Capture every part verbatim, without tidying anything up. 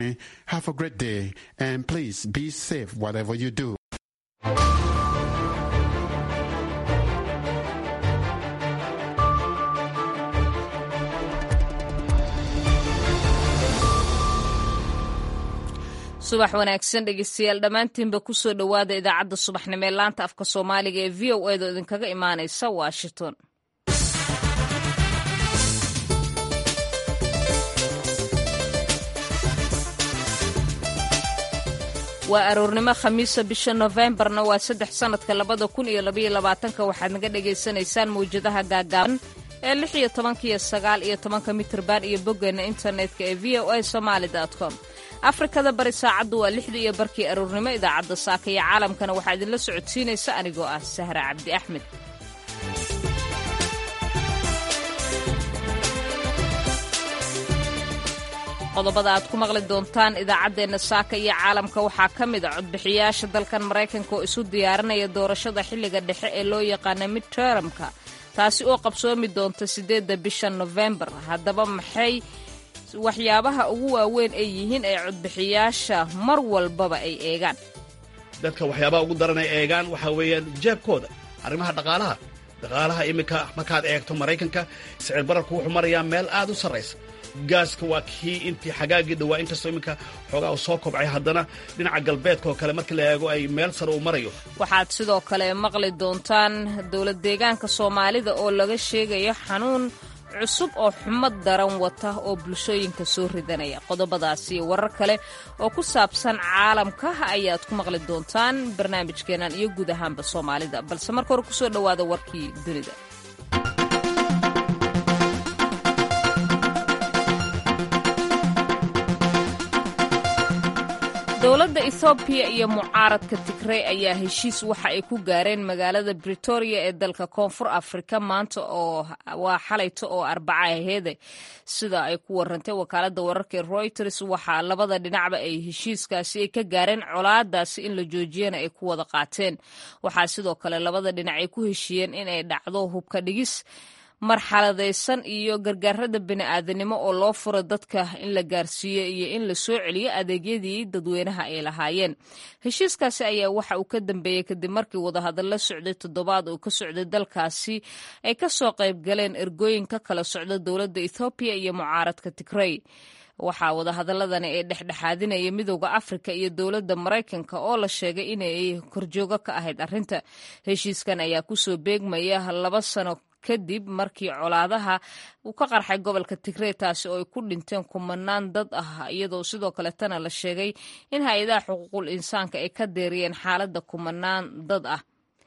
Have a great day, and please be safe whatever you do. subax wanaagsan dhegeystayaal dhammaantiinba ku soo dhowaada idaacadda subaxnimo ee laanta afka soomaaliga ee v o edo idinkaga imaanaysa washington. waa aroornimo khamiisa bisha Novembarna waa saddex sanadka labada kun iyo labaiyo labaatanka waxaad naga dhegaysanaysaan mawjadaha gaagaaban ee lix iyo tobanka iyo sagaal iyo tobanka mitirban iyo boggeena internetka ee v o a somali dot com. afrikada bari saacaddu waa lixda iyo barkii aroornimo. idaacadda saaka iyo caalamkana waxaa idinla socodsiinaysa anigoo ah Sahra Cabdi Axmed. qodobada aad ku maqli doontaan idaacaddeenna saaka iyo caalamka waxaa ka mid a codbixiyaasha dalkan Maraykanka oo isu diyaarinaya doorashada xilliga dhexe ee loo yaqaana midtermka taasi oo qabsoomi doonta sideedda bisha November. haddaba maxay waxyaabaha ugu waaweyn ay yihiin ee codbixiyaasha mar walbaba ay eegaan? dadka waxyaabaha ugu daran ay eegaan waxaa weeyaan jeebkooda, arrimaha dhaqaalaha dhaqaalaha iminka markaad eegto Maraykanka sicir bararku wuxuu marayaa meel aad u sarraysa. gaaska waa kii intii xagaagii dhawaa inkastoo iminka xoogaa uu soo kobcay, haddana dhinaca galbeedka oo kale markii la eego ay meel sare u marayo. waxaad sidoo kale maqli doontaan dowlad deegaanka Soomaalida oo laga sheegayo xanuun cusub oo xumad daran wata oo bulshooyinka soo ridanaya. qodobadaasi iyo warar kale oo ku saabsan caalamka ayaad ku maqli doontaan barnaamijkeenan iyo guud ahaanba Soomaalida, balse marka hore ku soo dhowaada warkii dunida. dowladda Ethiopia iyo mucaaradka Tigray ayaa heshiis waxa ay ku gaareen magaalada Pretoria ee dalka Koonfur Afrika maanta oo waa xalayto oo Arbaca ahayd, sida ay ku warantay wakaaladda wararka ee Reuters. waxa labada dhinacba ay heshiiskaasi ay ka gaareen colaadaasi in la joojiyana ay ku wada qaateen. waxaa sidoo kale labada dhinac ay ku heshiiyeen in ay dhacdo hubka dhigis marxaladaysan iyo gargaarada bini'aadanimo oo loo furo dadka in la gaarsiiyo iyo in la soo celiyo adeegyadii dadweynaha ay lahaayeen. heshiiskaasi ayaa waxa uu ka dambeeyey kadib markii wadahadallo socday toddobaad oo ka socday dalkaasi ay ka soo qayb galeen ergooyin ka kala socda dowladda Ethiopia iyo mucaaradka Tigray. waxaa wadahadaladani ay dhexdhexaadinaya midowda Afrika iyo dowladda Maraykanka oo la sheegay inay korjoogo ka ahayd arrinta. heshiiskan ayaa ku soo beegmaya laba sano kadib markii colaadaha uu ka qarxay gobolka Tigray, taasi oo ay ku dhinteen kumanaan dad ah, iyadoo sidoo kaletana la sheegay in hay-adaha xuquuqul insaanka ay ka deeriyeen xaaladda kumanaan dad ah.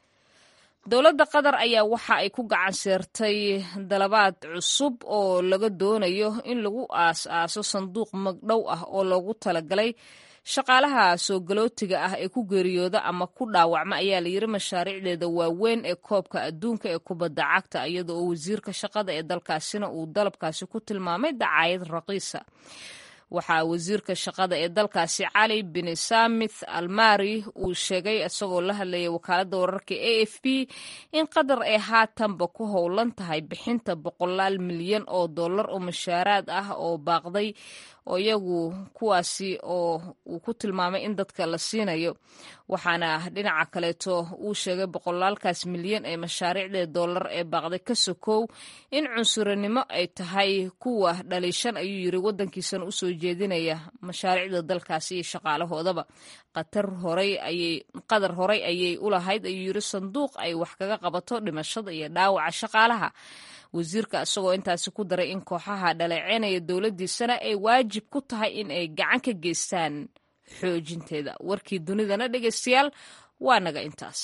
dowladda Qatar ayaa waxa ay ku gacan seertay dalabaad cusub oo laga doonayo in lagu aas-aaso sanduuq magdhow ah oo loogu talagalay shaqaalaha soo galootiga ah ee ku geeriyooda ama ku dhaawacma, ayaa la yiri mashaariicdeeda waaweyn ee koobka adduunka ee kubadda cagta, iyada oo wasiirka shaqada ee dalkaasina uu dalabkaasi ku tilmaamay dacaayad raqiisa. waxaa wasiirka shaqada ee dalkaasi Cali bin Samith Almari uu sheegay isagoo la hadlayay wakaaladda wararka A F P in Qatar ay haatanba ku howlan tahay bixinta boqolaal milyan oo dollar oo mushaaraad ah oo baaqday oo iyagu kuwaasi oo uu ku tilmaamay in dadka la siinayo. waxaana dhinaca kaleeto uu sheegay boqolaalkaas milyan ee mashaariicda dollar ee baaqday ka sokow in cunsurinimo ay tahay kuwa dhaliishan, ayuu yiri wadankiisana usoo jeedinaya mashaariicda dalkaasi iyo shaqaalahoodaba. qatar horay ayay qadar horay ayay u lahayd, ayuu yiri sanduuq ay wax kaga qabato dhimashada iyo dhaawaca shaqaalaha. wasiirka isagoo intaasi ku daray in kooxaha dhaleeceynaya dowladdiisana ay waajib ku tahay in ay gacan ka geystaan xoojinteeda. warkii dunidana dhegaystayaal waa naga intaas.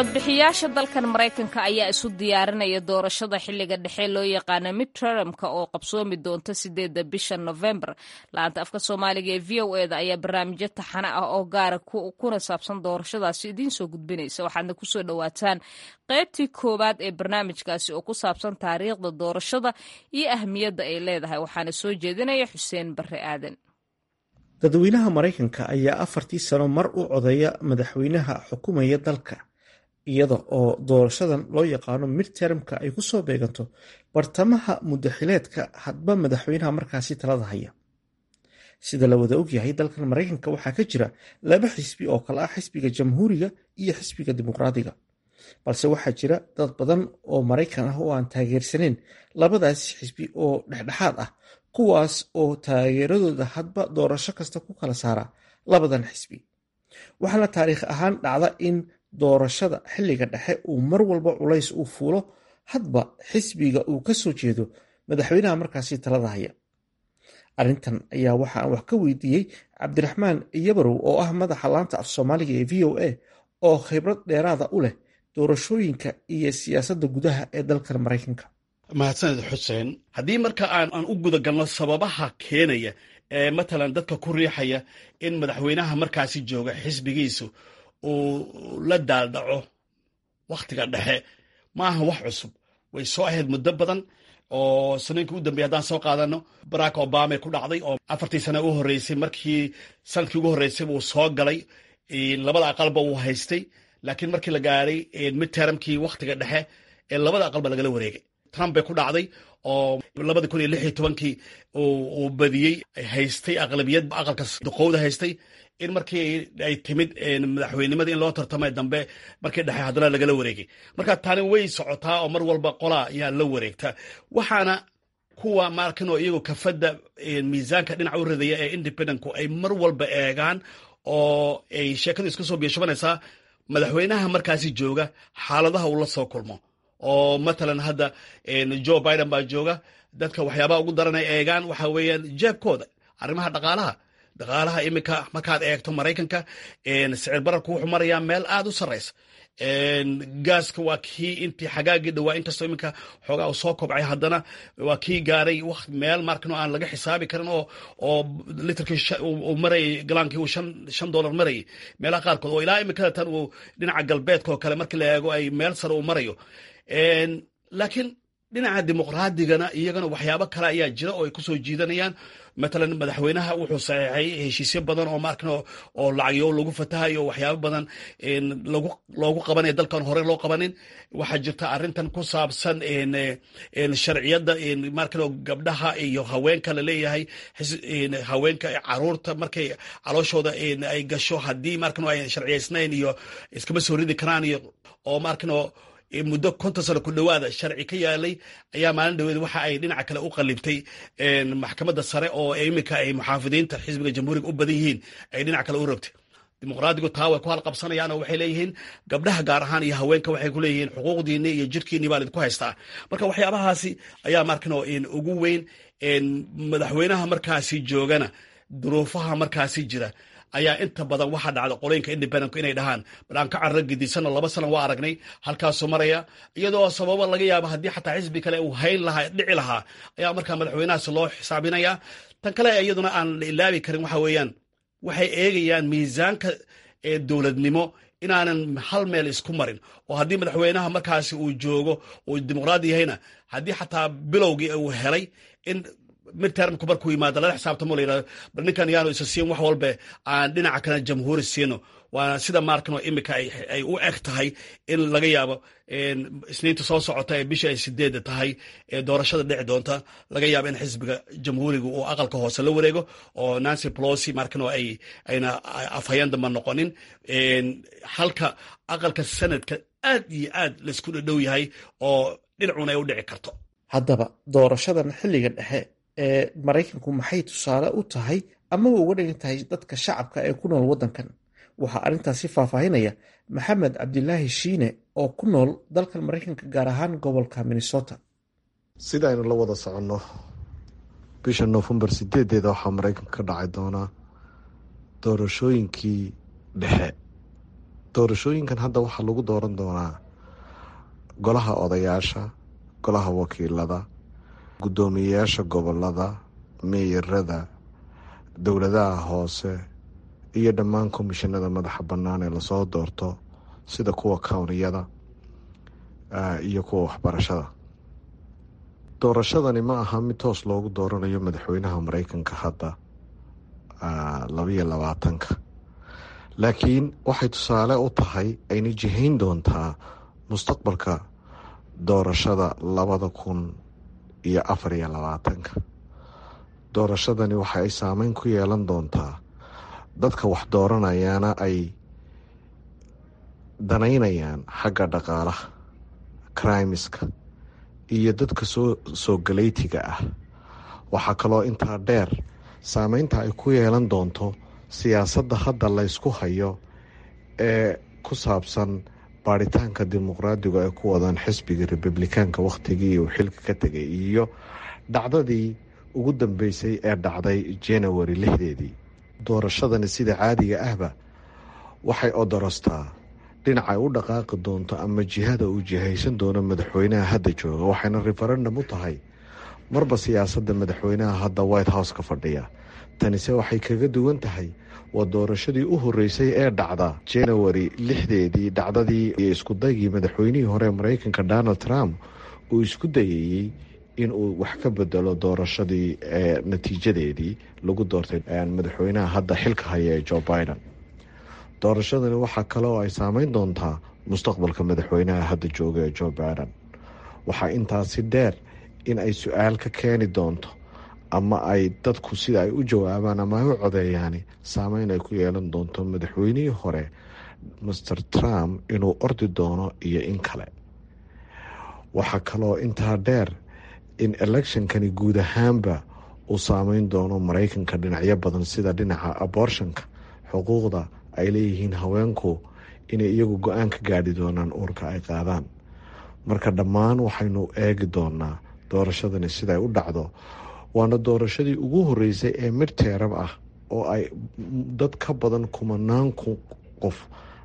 codbixiyaasha dalkan Maraykanka ayaa isu diyaarinaya doorashada xilliga dhexe loo yaqaano midtermka oo qabsoomi doonta sideeda bisha November. Laanta afka Soomaaliga ee V O A da ayaa barnaamijyo taxane ah oo gaara kuna saabsan doorashadaasi idiin soo gudbinaysa. Waxaadna ku soo dhawaataan qaybtii koowaad ee barnaamijkaasi oo ku saabsan taariikhda doorashada iyo ahmiyadda ay leedahay. Waxaana soo jeedinaya Xuseen Barre Aadan. dadweynaha Maraykanka ayaa afartii sano mar u codeeya madaxweynaha xukuumaya dalka, iyada oo doorashadan loo yaqaano midtermka ay ku soo beeganto bartamaha muddaxileedka hadba madaxweynaha markaasi talada haya. Sida la wada ogyahay, dalkan Maraykanka waxaa ka jira laba xisbi oo kala ah xisbiga jamhuuriga iyo xisbiga dimuqraadiga, balse waxaa jira dad badan oo Maraykan ah oo aan taageersaneyn labadaasi xisbi oo dhexdhexaad ah, kuwaas oo taageeradooda hadba doorasho kasta ku kala saara labadan xisbi. waxaana taariikh ahaan dhacda in doorashada xilliga dhexe uu mar walba culays u fuulo hadba xisbiga uu ka soo jeedo madaxweynaha markaasi talada haya. arrintan ayaa waxa aan wax ka weydiiyey Cabdiraxmaan Yabarow oo ah madaxa laanta af Soomaaliga ee V O A oo khibrad dheeraada u leh doorashooyinka iyo siyaasadda gudaha ee dalkan Maraykanka. mahadsaned Xuseen. haddii marka aan aan u guda galno sababaha keenaya ee matalan dadka ku riixaya in madaxweynaha markaasi jooga xisbigiisu uu la daaldhaco wakhtiga dhexe, ma aha wax cusub. way soo ahayd muddo badan oo sanooyinkii u dambeeyay haddaan soo qaadano Barack Obama ku dhacday oo afartii sano u horreysay markii sanadkii ugu horreysay uu soo galay labada aqalba uu haystay, laakiin markii la gaaray midtermkii wakhtiga dhexe ee labada aqalba lagala wareegay. Trump bay ku dhacday oo labada kun iyo lix iyo tobankii uu badiyey haystay aqlabiyad aqalka duqowda haystay, in markii ay timid madaxweynimada in loo tartamay dambe markii dhexe haddana lagala wareegay. marka tani way socotaa oo mar walba qolaa ayaa la wareegta. waxaana kuwa markanoo iyagu kafadda miisaanka dhinaca u ridaya ee independentku ay mar walba eegaan oo ay sheekadu iska soo biishabanaysaa madaxweynaha markaasi jooga xaaladaha uu la soo kulmo. oo matalan hadda Joe Biden baa jooga, dadka waxyaabaha ugu daran ay eegaan waxa weeyaan jeebkooda, arrimaha dhaqaalaha dhaqaalaha iminka markaad eegto Maraykanka sicir bararku wuxuu marayaa meel aad u sarreysa. gaaska waa kii intii xagaagii dhawaa inkastoo iminka xoogaa uu soo kobcay, haddana waa kii gaaray waqt meel markan aan laga xisaabi karin oo oo litrkii uu marayay galaankii uu shan shan dollar marayay meelaha qaarkood, oo ilaa iminkada tan uu dhinaca galbeedka oo kale markii la eego ay meel sare uu marayo. laakiin dhinaca dimuqraadigana iyagana waxyaabo kale ayaa jira oo ay kusoo jiidanayaan. matalan madaxweynaha wuxuu saxeexay heshiisyo badan oo markan oo lacagyo lagu fatahayo, waxyaabo badan lagu loogu qabanayo dalkan hore loo qabanin. waxaa jirta arrintan ku saabsan sharciyadda markan gabdhaha iyo haweenka la leeyahay, haweenka caruurta markay calooshooda ay gasho haddii markan ay sharciyaysnayn iyo iskama soo ridi karaan, iyo oo markan muddo konton sano ku dhowaada sharci ka yaalay ayaa maalin dhaweed waxa ay dhinaca kale u qalibtay maxkamadda sare oo iminka ay muxaafidiinta xisbiga jamhuuriga u badan yihiin ay dhinac kale u rogtay. dimuqraadigu taa way ku halqabsanayaan oo waxay leeyihiin gabdhaha gaar ahaan iyo haweenka waxay ku leeyihiin xuquuqdiinni iyo jirhkiinni baa lidinku haystaa. marka waxyaabahaasi ayaa markan ugu weyn. madaxweynaha markaasi joogana duruufaha markaasi jira ayaa inta badan waxaa dhacda qolooyinka independentku inay dhahaan bal aan ka carro gedisanno, laba sano waa aragnay halkaasuu maraya, iyadoo sababo laga yaabo haddii xataa xisbi kale uu hayn lahaa dhici lahaa ayaa markaa madaxweynahaasi loo xisaabinaya. tan kale iyaduna aan la ilaabi karin waxa weeyaan waxay eegayaan miisaanka ee dowladnimo inaanan hal meel isku marin, oo haddii madaxweynaha markaasi uu joogo uu dimuqraadi yahayna haddii xataa bilowgii uu helay in midtermku markuu yimaado lala xisaabtamo la yidhahdo bal ninkan yaanu isa siin wax walbe aan dhinaca kale jamhuuri siino. waana sida markan oo iminka ay u eg tahay in laga yaabo isniinta soo socota ee bisha ay sideedda tahay ee doorashada dhici doonta, laga yaabo in xisbiga jamhuuriga uu aqalka hoose la wareego oo Nancy Pelosi markan oo ay ayna afhayeen damba noqonin, halka aqalka sanadka aad iyo aad laisku dhadhow yahay oo dhinacuna ay u dhici karto. haddaba doorashadan xilliga dhexe ee Maraykanku maxay tusaale u tahay ama uga dhigan tahay dadka shacabka ee ku nool waddankan? waxaa arrintaasi faahfaahinaya Maxamed Cabdilaahi Shiine oo ku nool dalkan Maraykanka gaar ahaan gobolka Minnesota. sida aynu la wada soconno, bisha Noofembar sideedeeda waxaa Maraykanka ka dhacay doonaa doorashooyinkii dhexe doorashooyinkan hadda waxaa lagu dooran doonaa golaha odayaasha, golaha wakiilada, guddoomiyeyaasha gobolada, meeyarada, dowladaha hoose iyo dhammaan komishinada madaxa bannaan ee lasoo doorto sida kuwa kawniyada iyo kuwa waxbarashada. doorashadani ma aha mid toos loogu dooranayo madaxweynaha maraykanka hadda labaiyo labaatanka, laakiin waxay tusaale u tahay ayna jihayn doontaa mustaqbalka doorashada labada kun iyo afar iyo labaatanka. doorashadani waxa ay saameyn ku yeelan doontaa dadka wax dooranayana ay danaynayaan xagga dhaqaalaha, crimiska iyo dadka soo soo galeytiga ah. waxaa kaloo intaa dheer saameynta ay ku yeelan doonto siyaasadda hadda laysku hayo ee ku saabsan baaritaanka dimuqraadigu ay ku wadaan xisbiga republikaanka wakhtigii uu xilka ka tegay iyo dhacdadii ugu dambeysay ee dhacday january lixdeedii. doorashadani sida caadiga ahba waxay odorostaa dhinacay u dhaqaaqi doonto ama jihada uu jihaysan doono madaxweynaha hadda jooga, waxayna referendum u tahay marba siyaasadda madaxweynaha hadda white house ka fadhiya. tanise waxay kaga duwan tahay waa doorashadii u horeysay ee dhacda january lixdeedii, dhacdadii iyo iskudaygii madaxweynihii hore ee maraykanka donald trump uu isku dayayey inuu wax ka bedelo doorashadii ee natiijadeedii lagu doortay madaxweynaha hadda xilka haya ee joe biden. doorashadani waxaa kaloo ay saameyn doontaa mustaqbalka madaxweynaha hadda jooga ee joe biden. waxaa intaasi dheer in ay su-aal ka keeni doonto ama ay dadku sida ay u jawaabaan ama ay u codeeyaan saameyn ay ku yeelan doonto madaxweynihii hore master trump inuu ordi doono iyo in kale. waxaa kaloo intaa dheer in electionkani guud ahaanba uu saameyn doono maraykanka dhinacyo badan sida dhinaca abortionka, xuquuqda ay leeyihiin haweenku inay iyagu go-aan ka gaadhi doonaan uurka ay qaadaan. marka dhammaan waxaynu eegi doonaa doorashadani siday u dhacdo. waana doorashadii ugu horeysay ee midterm ah oo ay dad ka badan kumanaan qof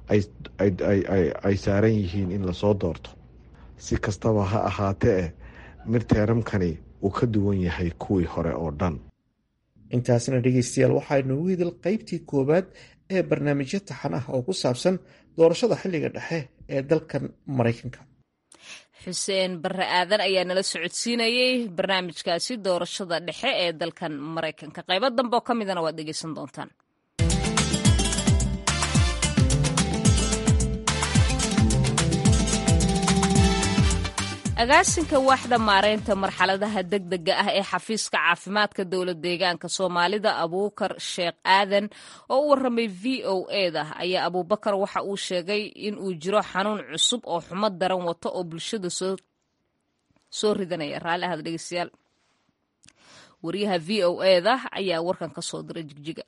ay saaran yihiin in lasoo doorto. si kastaba ha ahaatee midtermkani uu ka duwan yahay kuwii hore oo dhan. intaasna dhegeystayaal waxaa inoogu hidil qaybtii koowaad ee barnaamijyo taxan ah oo ku saabsan doorashada xilliga dhexe ee dalkan maraykanka. xuseen barre aadan ayaa nala socodsiinayey barnaamijkaasi doorashada dhexe ee dalkan maraykanka. qaybo dambe oo ka midana waad dhegeysan doontaan. agaasinka waaxda maareynta marxaladaha degdega ah ee xafiiska caafimaadka dowlad deegaanka soomaalida abuukar sheekh aadan oo u waramay v o eda ayaa abuubakar waxa uu sheegay in uu jiro xanuun cusub oo xumo daran wato oo bulshada soo ridanaya. raalli ahad dhegeystayaal. wariyaha v o eda ayaa warkan ka soo diray jigjiga.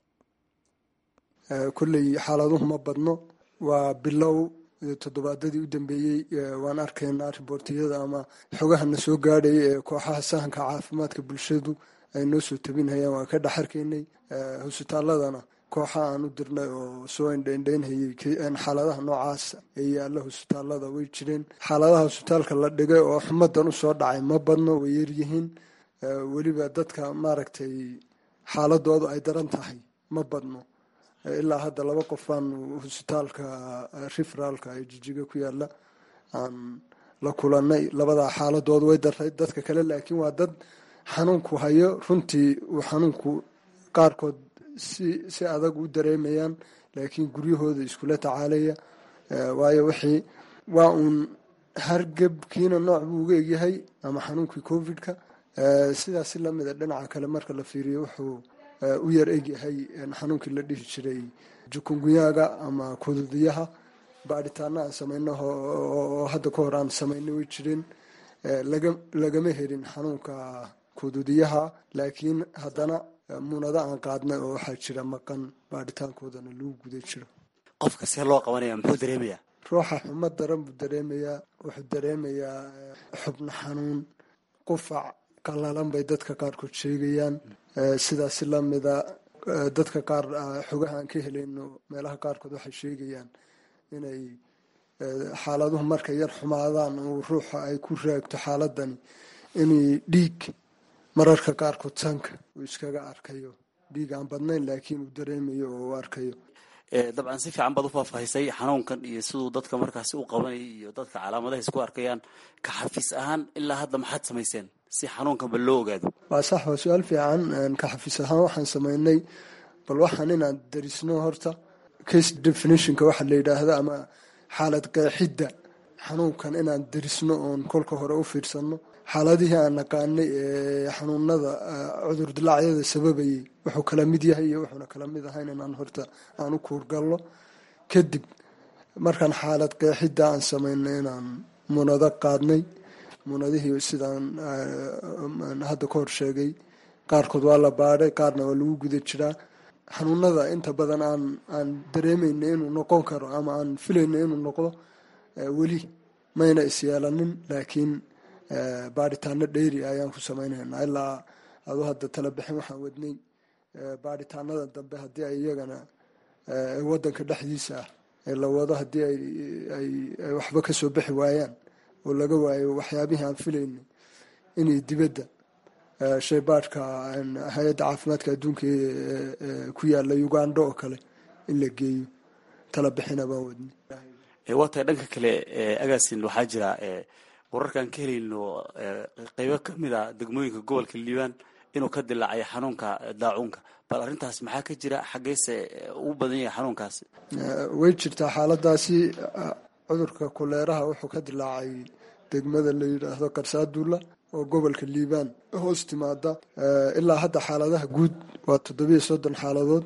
kulley xaaladuhu ma badno, waa bilow toddobaadadii u dambeeyey waan arkaynaa riboortiyada ama xogahana soo gaadhaya ee kooxaha sahanka caafimaadka bulshadu ay noo soo tabinhayaan waan ka dhex arkaynay. husbitaaladana kooxa aan u dirnay oo soo indhaindhaynhayay xaaladaha noocaas ee yaalla husbitaalada way jireen. xaaladaha husbitaalka la dhigay oo xumadan usoo dhacay ma badno, way yaryihiin. weliba dadka maaragtay xaaladoodu ay daran tahay ma badno. ilaa hadda laba qofaan husbitaalka referaalka ee jijiga ku yaala aan la kulanay. labadaa xaaladoodu way daray, dadka kale laakiin waa dad xanuunku hayo. runtii uu xanuunku qaarkood si si adag u dareemayaan, laakiin guryahooda iskula tacaalaya. waayo wixii waa uun hargebkiina nooc buu uga egyahay ama xanuunkii covidka. sidaas si lamida dhinaca kale marka la fiiriyo wuxuu u yar egyahay xanuunkii la dhihi jiray jukungunyaaga ama kududiyaha. baadhitaana aan samayno oo hadda ka hor aan samaynay way jireen, lagama helin xanuunka kududiyaha, laakiin haddana muunado aan qaadnay oo waxaa jira maqan baadhitaankoodana lagu guda jiro. qofka see loo qabanaya muxuu dareemayaa? ruuxa xumo daran buu dareemayaa. wuxuu dareemayaa xubno xanuun, qufac qalalan bay dadka qaarkood sheegayaan. sidaasi lamida dadka qaar xogaha aan ka helayno meelaha qaarkood waxay sheegayaan inay xaaladuhu markay yar xumaadaan uu ruuxa ay ku raagto xaaladani inay dhiig mararka qaarkood sanka uu iskaga arkayo dhiig aan badnayn laakiin uu dareemayo oo uu arkayo. dabcan si fiican baad u faahfaahisay xanuunkan iyo siduu dadka markaasi u qabanayay iyo dadka calaamadaha isku arkayaan. ka xafiis ahaan ilaa hadda maxaad samayseen si xanuunkanba loo ogaado? waa sax, waa su-aal fiican. ka xafiis ahaan waxaan samaynay bal waxaan inaan darisno horta case definitionka waxa la yidhaahda ama xaalad qeexidda xanuunkan inaan darisno oon kolka hore u fiirsano xaaladihii aan naqaanay ee xanuunada cudur dilaacyada sababayay wuxuu kala mid yahay iyo wuxuuna kala mid ahayn inaan horta aan u kuurgalno. kadib markaan xaalad qeexidda aan samaynay inaan munado qaadnay. munadihii sidaan hadda ka hor sheegay qaarkood waa la baadhay, qaarna waa lagu guda jiraa. xanuunada inta badan aan aan dareemayna inuu noqon karo ama aan filayna inuu noqdo weli mayna isyeelanin, laakiin baadhitaano dheeri ayaan ku samaynaynaa. ilaa adu hadda tala bixin waxaan wadnay baadhitaanada dambe haddii ay iyagana wadanka dhexdiisa ah ee la wado haddii ay waxba ka soo bixi waayaan oo laga waayo waxyaabihii aan filaynay inay dibadda shaybaadhka hay-adda caafimaadka adduunka ku yaala uganda oo kale in la geeyo tala bixina baan wadnay. waa tahay dhanka kale agaasin waxaa jira wararkaan ka helayno qeybo kamid a degmooyinka gobolka liibaan inuu ka dilaacay xanuunka daacuunka. bal arrintaas maxaa ka jira? xaggeese ugu badan yahay xanuunkaasi? way jirtaa xaaladaasi. cudurka kuleeraha wuxuu ka dilaacay degmada la yidhaahdo karsaaduula oo gobolka liibaan hoos timaada. ilaa hadda xaaladaha guud waa toddobiyo soddon xaaladood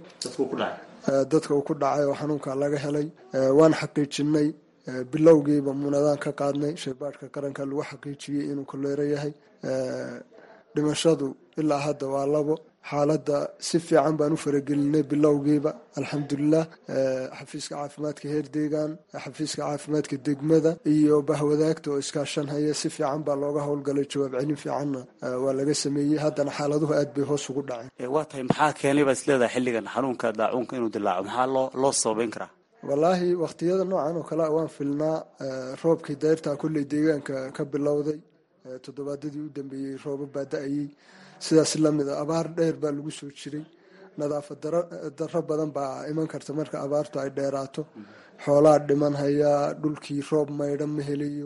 dadka uu ku dhacay oo xanuunka laga helay. waan xaqiijinay bilowgiiba munadaan ka qaadnay shaybaadhka qaranka lagu xaqiijiyey inuu kuleero yahay. dhimashadu ilaa hadda waa labo. xaaladda si fiican baan u faragelinay bilowgiiba alxamdulilah. xafiiska caafimaadka heer deegaan, xafiiska caafimaadka degmada iyo bahwadaagta oo iskaashanhaya si fiican baa looga howlgalay. jawaab celin fiicanna waa laga sameeyey. haddana xaaladuhu aad bay hoos ugu dhaceen. waa tahay maxaa keenay baa isleedahay xilligan xanuunka daacuunka inuu dilaaco? maxaa loo loo sababeyn karaa? wallaahi waqtiyada noocan oo kale waan filnaa. roobkii dayrtaa kolley deegaanka ka bilowday. toddobaadadii u dambeeyey rooba baa da-ayey. sidaas lamid a abaar dheer baa lagu soo jiray. nadaafad daro badan baa iman karta marka abaartu ay dheeraato. xoolaa dhiman hayaa, dhulkii roob maydhan ma helayo.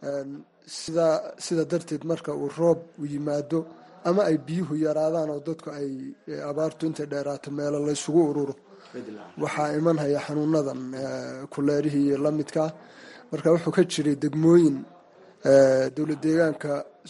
sida sida darteed marka uu roob u yimaado ama ay biyuhu yaraadaan oo dadku ay abaartu intay dheeraato meelo laysugu ururo, waxaa iman haya xanuunadan kuleerihii iyo lamidkaa. marka wuxuu ka jiray degmooyin dowlad deegaanka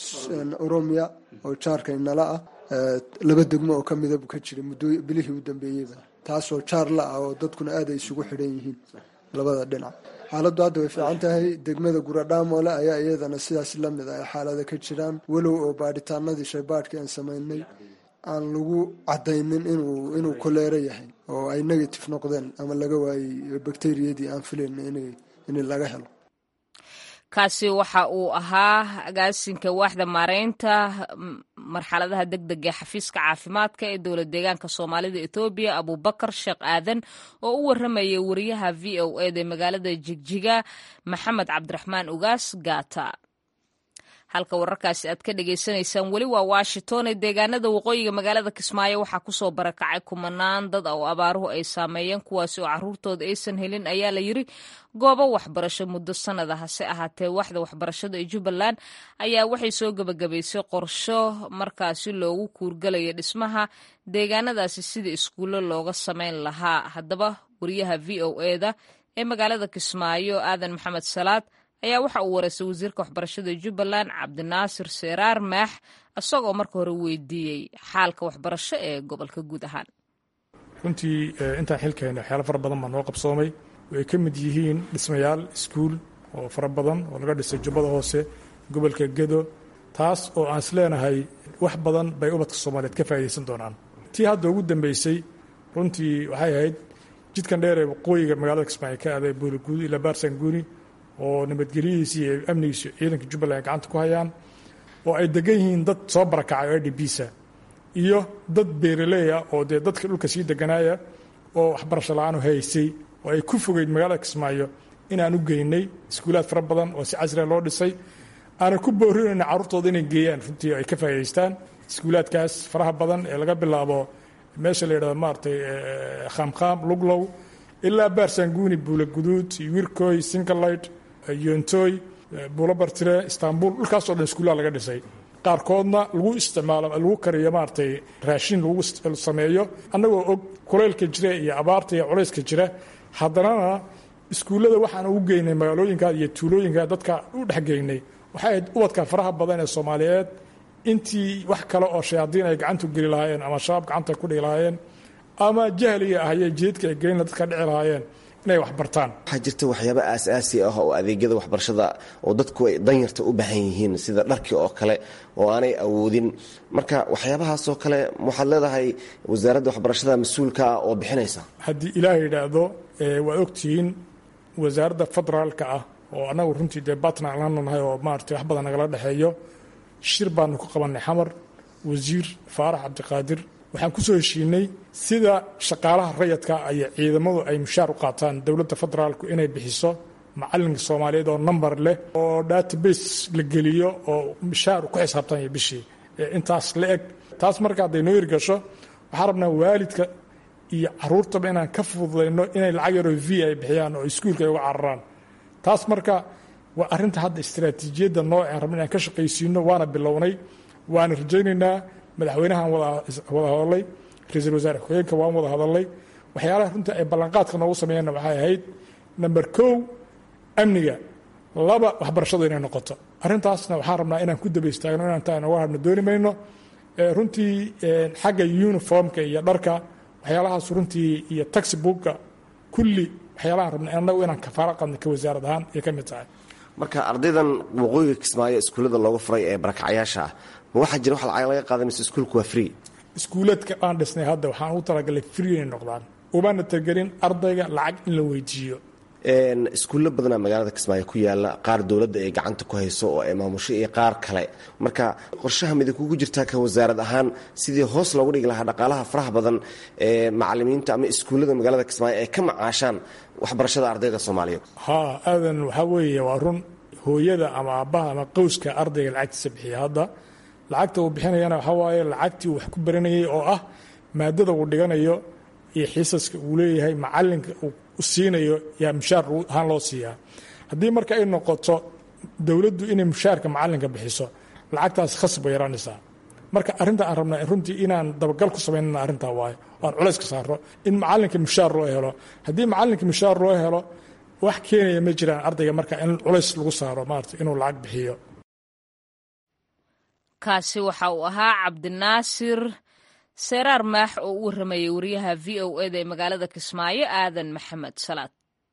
oromia oo jaarka inala ah laba degmo oo kamida buu ka jiray muddo bilihii u dambeeyeyba, taasoo jaar la ah oo dadkuna aad ay isugu xidhan yihiin labada dhinac. xaaladdu hadda way fiican tahay. degmada guradhaamole ayaa iyadana sidaas lamid ah xaalada ka jiraan, walow oo baadhitaanadii shaybaadhkii aan samaynay aan lagu cadaynin inuu inuu koleero yahay oo ay negative noqdeen ama laga waayey bakteriyadii aan filayn inay in laga helo. kaasi waxa uu ahaa agaasinka waaxda maareynta marxaladaha degdega ee xafiiska caafimaadka ee dowlad deegaanka soomaalida etoobiya abubakar sheekh aadan oo u waramayay wariyaha v o eda ee magaalada jigjiga maxamed cabdiraxmaan ugaas gaata. halka wararkaasi aad ka dhagaysanaysaan weli waa washington ee deegaanada waqooyiga magaalada kismaayo waxaa kusoo barakacay kumanaan dad oo abaaruhu ay saameeyeen kuwaasi oo caruurtooda aysan helin ayaa la yiri goobo waxbarasho muddo sanada. hase ahaatee waxda waxbarashada ee jubbaland ayaa waxay soo gebagabaysay qorsho markaasi loogu kuurgalaya dhismaha deegaanadaasi sida iskuulo looga samayn lahaa. haddaba wariyaha v o eda ee magaalada kismaayo aadan maxamed salaad ayaa waxa uu wareystay wasiirka waxbarashada jubbaland cabdinaasir seeraar maax isagoo marka hore weydiiyey xaalka waxbarasho ee gobolka guud ahaan. runtii intaan xilkayna waxyaalo fara badan baa noo qabsoomay. way ka mid yihiin dhismayaal iskuul oo fara badan oo laga dhisay jubbada hoose, gobolka gedo, taas oo aan isleenahay wax badan bay ubadka soomaaliyeed ka faa'iidaysan doonaan. tii hadda ugu dambeysay runtii waxay ahayd jidkan dheer ee waqooyiga magaalada kismaayo ka aaday buuliguud ilaa baarsanguuni oo nabadgelyadiisi iyo amnigiisu ciidanka jubbaland ay gacanta ku hayaan, oo ay degan yihiin dad soo barakacay oo idhibisa iyo dad beeraley ah oo dee dadka dhulka sii deganaaya oo waxbarasho la-aan haysay oo ay ku fogeyd magaalada kismaayo inaan u geynay iskuulaad fara badan oo si casriya loo dhisay aanan ku boorinayna carruurtooda inay geeyaan runtii ay ka faa'idaystaan iskuulaadkaas faraha badan ee laga bilaabo meesha la yidhahdo maaragtay khaamkhaam luglow ilaa baarsanguuni buula guduud wirkoy sinkalid yontooy buulo bartire istanbul dhulkaasoo dhan iskuullaha laga dhisay qaarkoodna lagu isticmaalo lagu kariyo maaragtay raashin lagu sameeyo annagoo og kulaylka jira iyo abaarta iyo culayska jira haddanana iskuullada waxaan ugu geynay magaalooyinka iyo tuulooyinka dadka u dhexgeynay waxay ahayd ubadka faraha badan ee soomaaliyeed intii wax kale oo shayaadiin ay gacanta geli lahaayeen ama shabaab gacanta ku dhigi lahaayeen ama jahliga ahayee jeedka ay gelin dadka dhici lahaayeen inay wax bartaan waxaa jirta waxyaaba aasaasi ah oo adeegyada waxbarashada oo dadku ay danyarta u baahan yihiin sida dharkii oo kale oo aanay awoodin marka waxyaabahaasoo kale waxaad leedahay wasaaradda waxbarashada mas-uulka ah oo bixinaysa haddii ilaah yidhaahdo waad ogtihiin wasaaradda federaalka ah oo annagu runtii dee batna laanu nahay oo maaragtay wax badan nagala dhexeeyo shir baanu ku qabannay xamar wasiir faarax cabdiqaadir waxaan ku soo heshiinay sida shaqaalaha rayadka iyo ciidamadu ay mushaar u qaataan dowladda federaalku inay bixiso macalinka soomaaliyeed oo number leh oo database la geliyo oo mushaar ku xisaabtanya bishii intaas la eg taas marka hadday noo hirgasho waxaan rabnaa waalidka iyo caruurtaba inaan ka fududayno inay lacag yaroo v ay bixiyaan oo iskuulka ay uga cararaan taas marka waa arrinta hadda istaraatiijiyadda noocaan rabna inaan ka shaqaysiino waana bilownay waana rajaynaynaa madaxweynahaan wada hadalay ra-iisul wasaare ku-xigeenka waan wada hadalay waxyaalaha runta ay ballanqaadka noogu sameeyeenna waxay ahayd number kow amniga laba waxbarashadu inay noqoto arrintaasna waxaan rabnaa inaan ku daba istaagno inaan taa nooga hadhno dooni mayno runtii xagga uniformka iyo dharka waxyaalahaas runtii iyo taxibooka kulli waxyaalahaan rabna annagu inaan kafaalo qadna ka wasaarad ahaan ay ka mid tahay marka ardaydan waqooyiga kismaayo iskuullada loogu furay ee barakacyaasha ah ma waxaa jira wax lacag laga qaaday mise iskuulku waa free iskuuleedka aan dhisnay hadda waxaan ugu talagalay free inay noqdaan umaana tagelin ardayga lacag in la weydiiyo iskuullo badanaa magaalada kismaayo ku yaala qaar dowladda ay gacanta ku hayso oo ay maamusho iyo qaar kale marka qorshaha midig kugu jirtaa ka wasaarad ahaan sidii hoos loogu dhigi lahaa dhaqaalaha faraha badan ee macalimiinta ama iskuullada magaalada kismaayo ay ka macaashaan waxbarashada ardayda soomaaliyeed haa aadan waxaa weeye waa run hooyada ama aabbaha ama qowska ardayga lacagtiisa bixiya hadda lacagta uu bixinayana waxaa waaye lacagtii uu wax ku baranayay oo ah maadada uu dhiganayo iyo xiisaska uu leeyahay macalinka uu siinayo yaa mushaar ahaan loo siiyaa haddii marka ay noqoto dowladdu inay mushaarka macalinka bixiso lacagtaas khasab bay yaraanaysaa marka arrinta aan rabnaa runtii inaan dabagal ku samaynana arrintaa waayo aan culays ka saaro in macalinka mushaar loo helo haddii macalinka mushaar loo helo wax keenaya ma jiraan ardayga marka in culays lagu saaro maarata inuu lacag bixiyo kaasi waxa uu ahaa cabdinaasir seeraar maax oo u warramayay wariyaha v o eda ee magaalada kismaayo aadan maxamed salaad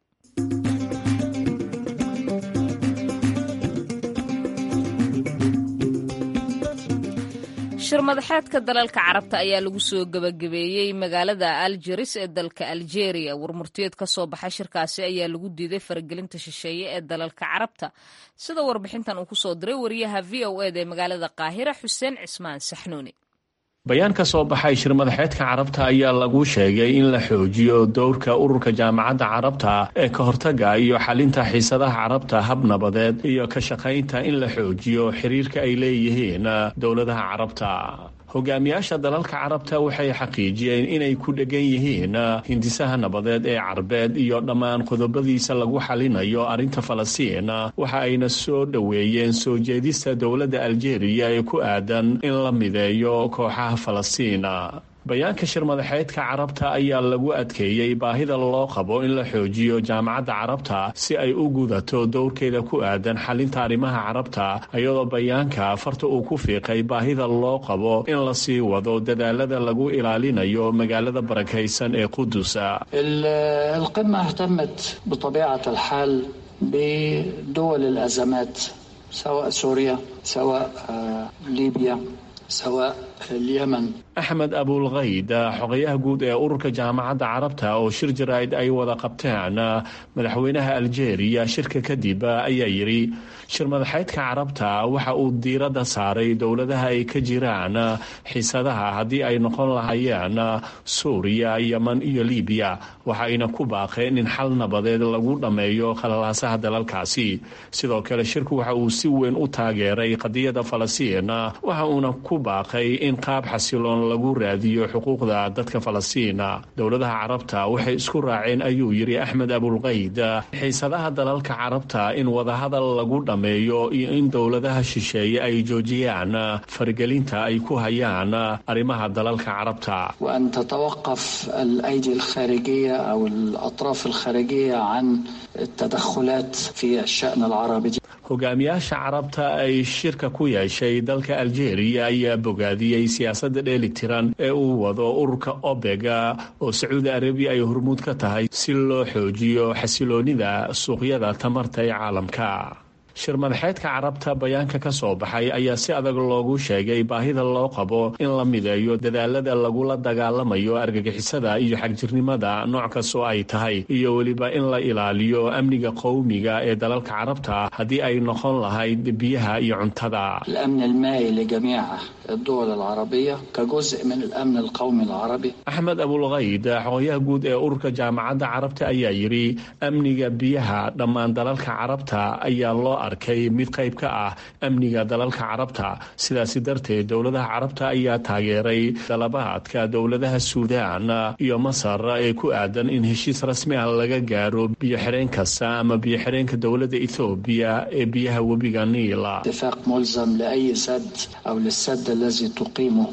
shirmadaxeedka dalalka carabta ayaa lagu soo gebagabeeyey magaalada aljeris ee dalka aljeeriya warmurtiyeed ka soo baxay shirkaasi ayaa lagu diiday faragelinta shisheeye ee dalalka carabta sida warbixintan uu ku soo diray wariyaha v o eda ee magaalada qaahira xuseen cismaan saxnuuni bayaan ka soo baxay shirmadaxeedka carabta ayaa lagu sheegay in la xoojiyo dowrka ururka jaamacadda carabta ee ka hortaga iyo xalinta xiisadaha carabta hab nabadeed iyo ka shaqaynta in la xoojiyo xiriirka ay leeyihiin dowladaha carabta hogaamiyaasha dalalka carabta waxay xaqiijiyeen inay ku dhegan yihiin hindisaha nabadeed ee carbeed iyo dhammaan qodobadiisa lagu xalinayo arrinta falastiin waxa ayna soo dhoweeyeen soo jeedista dowladda aljeeriya ee ku aadan in la mideeyo kooxaha falastiin bayaanka shirmadaxeedka carabta ayaa lagu adkeeyey baahida loo qabo in la xoojiyo jaamacadda carabta si ay u gudato dowrkeeda ku aadan xalinta arrimaha carabta iyadoo bayaanka farta uu ku fiiqay baahida loo qabo in la sii wado dadaalada lagu ilaalinayo magaalada barakaysan ee qudus القمة اهتمت بطبيعة الحال بدول الأزمات سواء سوريا سواء ليبيا سواء اليمن axmed abulkayd xogayaha guud ee ururka jaamacadda carabta oo shir jaraa'id ay wada qabteen madaxweynaha aljeeriya shirka kadib ayaa yidhi shir madaxeedka carabta waxa uu diiradda saaray dowladaha ay ka jiraan xiisadaha haddii ay noqon lahaayeen suuriya yeman iyo libiya waxayna ku baaqeen in xal nabadeed lagu dhammeeyo khalalaasaha dalalkaasi sidoo kale shirku waxa uu si weyn u taageeray qadiyadda falastiin waxa uuna ku baaqay in qaab xasiloon lagu raadiyo xuquuqda dadka falastiina dowladaha carabta waxay isku raaceen ayuu yidhi axmed abulkayd xiisadaha dalalka carabta in wadahadal lagu dhammeeyo iyo in dowladaha shisheeye ay joojiyaan faragelinta ay ku hayaan arrimaha dalalka carabta وأن تتوقف الأيدي الخارجية أو الأطراف الخارجية عن التدخلات في الشأن العربي hogaamiyaasha carabta ay shirka ku yeeshay dalka aljeeriya ayaa bogaadiyey siyaasadda dheelitiran ee uu wado ururka obega oo sacuudi arabiya ay hormuud ka tahay si loo xoojiyo xasiloonida suuqyada tamarta ee caalamka shir madaxeedka carabta bayaanka ka soo baxay ayaa si adag loogu sheegay baahida loo qabo in la mideeyo dadaalada lagula dagaalamayo argagixisada iyo xagjirnimada nooc kastoo ay tahay iyo weliba in la ilaaliyo amniga qowmiga ee dalalka carabta haddii ay noqon lahayd biyaha iyo cuntada الأمن المائي لجميع الدول العربية كجزء من الأمن القومي العربي axmed abulkayd xogayaha guud ee ururka jaamacadda carabta ayaa yidhi amniga biyaha dhammaan dalalka carabta ayaa loo arkay mid qayb ka ah amniga dalalka carabta sidaasi darteed dowladaha carabta ayaa taageeray dalabaadka dowladaha suudaan iyo masar ee ku aadan in heshiis rasmi ah laga gaaro biyo-xireen kasta ama biyo-xireenka dowladda ethoobiya ee biyaha webiga niila اتفاق ملزم لأي سد أو للسد الذي تقيمه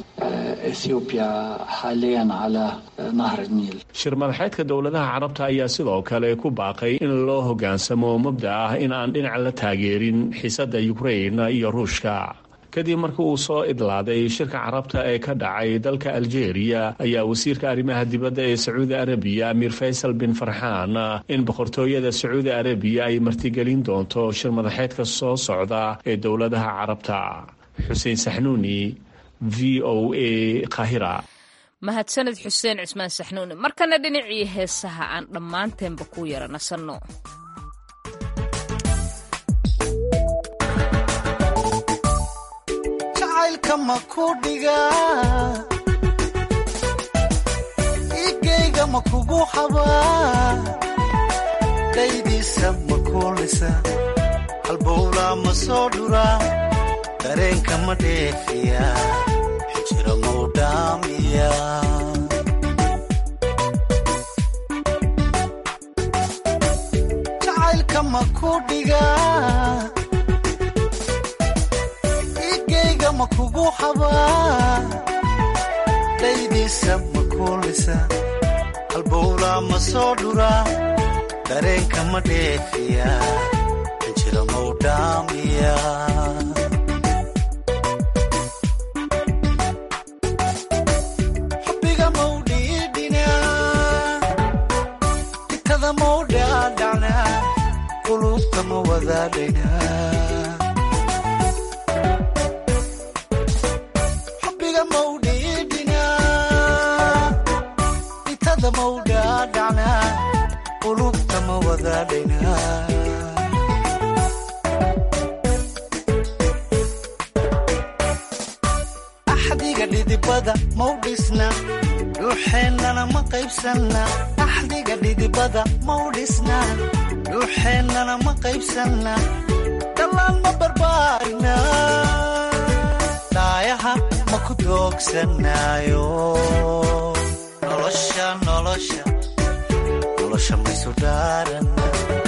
إثيوبيا حاليا على نهر النيل shir madaxeedka dowladaha carabta ayaa sidoo kale ku baaqay in loo hogaansamo mabda ah in aan dhinaca la taageerin xiisadda ukrain iyo ruushka kadib markii uu soo idlaaday shirka carabta ee ka dhacay dalka aljeeriya ayaa wasiirka arrimaha dibadda ee sacuudi arabiya amiir faysal bin farxaan in boqortooyada sacuudi arabiya ay martigelin doonto shir madaxeedka soo socda ee dowladaha carabta xuseen saxnuuni v o a qaahira mahadsanid xuseen cismaan saxnuuni markana dhinacii heesaha aan dhammaanteenba ku yara nasanno jacaylka ma ku dhigaa igayga ma kugu xabaa daydiisa ma kuulisa halbowlaa ma soo dhuraa dareenka ma dheefiya xijira mau dhaamiya jacaylka ma ku dhigaa igayga ma kugu xabaa daydiisa ma kuulisa halbowlaa ma soo dhuraa dareenka ma dheefiya xijira mau dhaamiya xubbiga mau dhiidhinaa itada mau dhaadhacnaa qulubta ma wadaadhaynaa axdiga dhidibada mau dhisna dhuuxeennana ma qaybsanna axdiga dhidibada mau dhisna dhuuxeennana ma qaybsanna dhallaan ma barbaarina dhaayaha ma ku doogsanaayo nolosha nolosha nolosha maysu dhaarana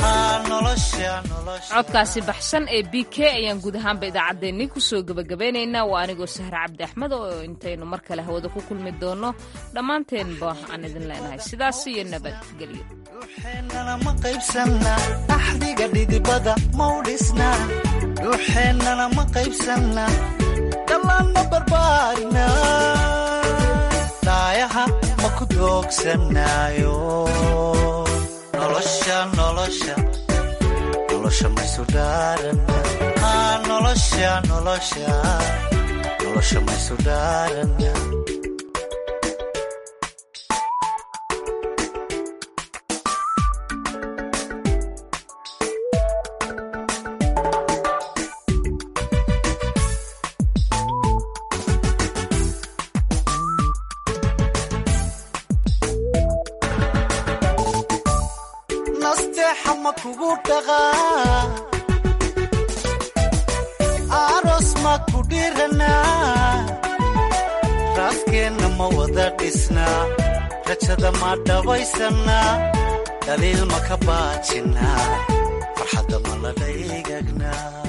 codkaasi baxsan ee b k ayaan guud ahaanba idaacaddeenni kusoo gebagabeynaynaa waa anigoo sahre cabdi axmed oo intaynu mar kale hawada ku kulmi doonno dhammaanteenba aan idin leenahay sidaas iyo nabadgelyo dhuuxeennana ma qaybsanna axdiga dhidibada mau dhisna dhuuxeennana ma qaybsanna dhallaan ma barbaarina dhaayaha ma ku doogsanaayo nolosha nolosha nolosha maysu dhaarana nolosha nolosha nolosha maysu dhaarana nasteexa ma kugu dhaqaa aroos ma ku dhiranaa raaskeenna ma wada dhisnaa rajada ma dhabaysanaa daliil ma ka baajinaa farxadda ma la dhaygagnaa